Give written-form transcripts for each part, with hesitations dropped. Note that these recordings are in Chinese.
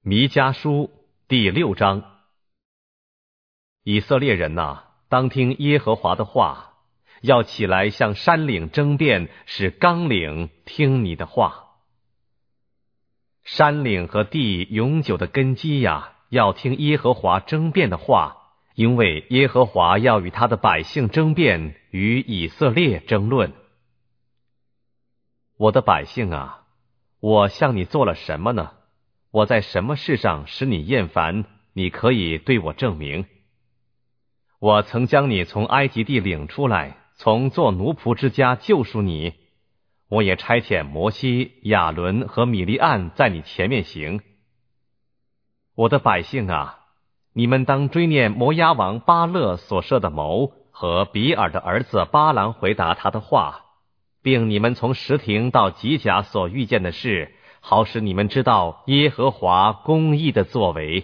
弥迦书第6章。以色列人哪，当听耶和华的话，要起来向山岭争辩，使纲领听你的话。山岭和地永久的根基呀，要听耶和华争辩的话，因为耶和华要与他的百姓争辩，与以色列争论。我的百姓啊，我向你做了什么呢？我在什么事上使你厌烦？你可以对我证明。我曾将你从埃及地领出来，从做奴仆之家救赎你。我也差遣摩西、亚伦和米利暗在你前面行。我的百姓啊，你们当追念摩押王巴勒所设的谋，和比尔的儿子巴郎回答他的话，并你们从什亭到吉甲所遇见的事，好使你们知道耶和华公义的作为。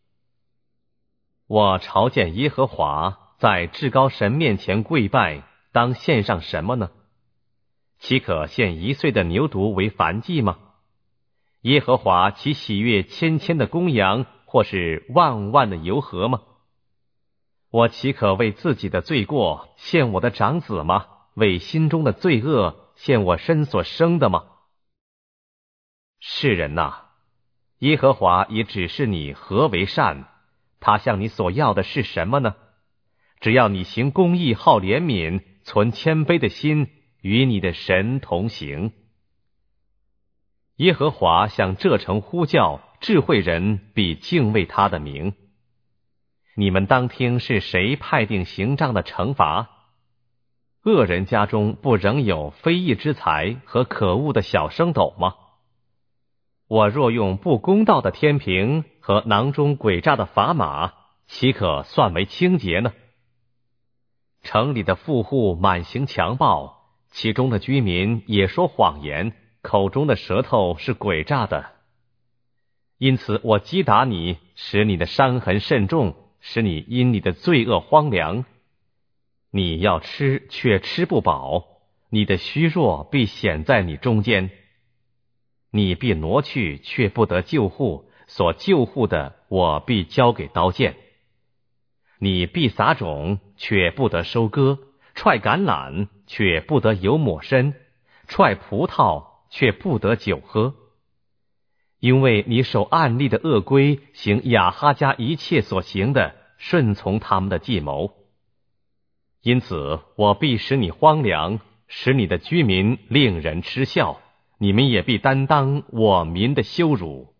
我朝见耶和华，在至高神面前跪拜，当献上什么呢？岂可献1岁的牛犊为燔祭吗？耶和华岂喜悦千千的公羊，或是万万的油河吗？我岂可为自己的罪过献我的长子吗？为心中的罪恶献我身所生的吗？世人哪，耶和华也指示你何为善，他向你所要的是什么呢？只要你行公义，好怜悯，存谦卑的心，与你的神同行。耶和华向这城呼叫，智慧人必敬畏他的名。你们当听是谁派定刑杖的惩罚？恶人家中不仍有非义之财和可恶的小升斗吗？我若用不公道的天平和囊中诡诈的砝码，岂可算为清洁呢？城里的富户满行强暴，其中的居民也说谎言，口中的舌头是诡诈的。因此我击打你，使你的伤痕甚重，使你因你的罪恶荒凉。你要吃却吃不饱，你的虚弱必显在你中间。你必挪去却不得救护，所救护的我必交给刀剑。你必撒种却不得收割，踹橄榄却不得油抹身，踹葡萄却不得酒喝。因为你守暗例的恶规，行亚哈家一切所行的，顺从他们的计谋。因此我必使你荒凉，使你的居民令人嗤笑，你们也必担当我民的羞辱。